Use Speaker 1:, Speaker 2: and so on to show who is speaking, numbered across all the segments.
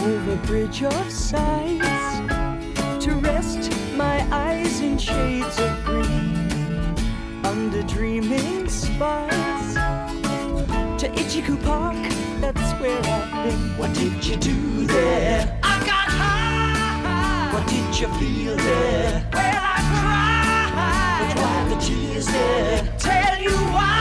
Speaker 1: over bridge of sighs to rest my eyes in shades of green under dreaming spires to Ichiku Park, that's where I've been.
Speaker 2: What did you do there?
Speaker 1: I got high.
Speaker 2: What did you feel there?
Speaker 1: Well, I cried.
Speaker 2: But why the tears there?
Speaker 1: Tell you why.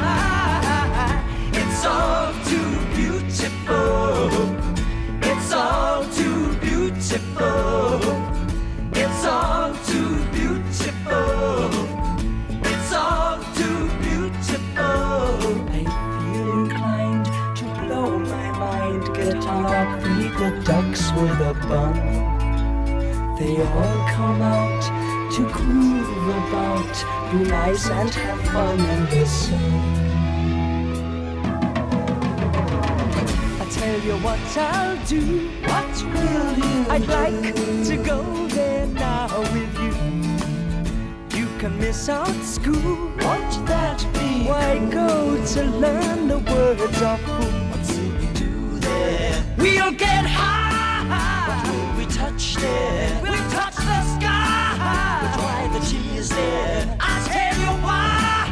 Speaker 2: It's all too beautiful. It's all too beautiful. It's all too beautiful. It's all too beautiful.
Speaker 1: I feel inclined to blow my mind, get on up, feed the ducks with a bun. They all come out to groove about, be nice and have fun in the sun. I tell you what I'll do.
Speaker 2: What will you
Speaker 1: I'd
Speaker 2: do?
Speaker 1: like to go there now with you. You can miss out school.
Speaker 2: Won't that be
Speaker 1: Why
Speaker 2: cool?
Speaker 1: go to learn the words of fool?
Speaker 2: What will we do there?
Speaker 1: We'll get
Speaker 2: What
Speaker 1: high.
Speaker 2: will we touch there?
Speaker 1: We'll touch the
Speaker 2: But
Speaker 1: sky.
Speaker 2: why the tears there?
Speaker 1: I'll tell you why.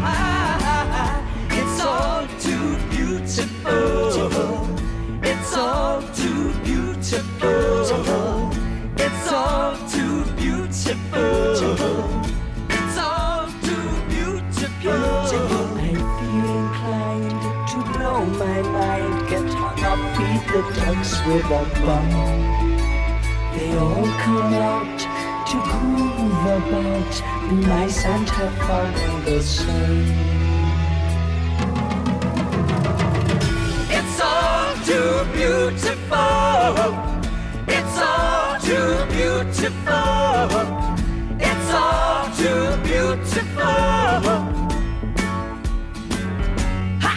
Speaker 2: It's all too beautiful. It's all too beautiful. It's all too beautiful. It's all too beautiful.
Speaker 1: I feel inclined to blow my mind, get hung up, feed the ducks with a bun. They all come out to groove about, be nice and have fun in the sun.
Speaker 2: It's all too beautiful. It's all too beautiful. It's all too beautiful. Ha!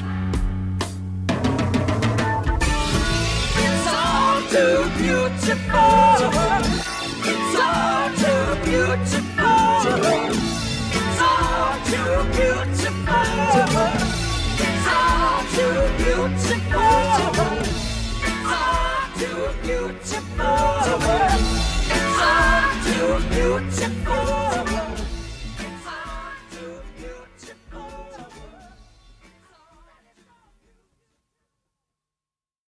Speaker 2: It's all too beautiful. It's all too beautiful. It's all too beautiful. It's all too beautiful. It's all too beautiful. It's all too beautiful.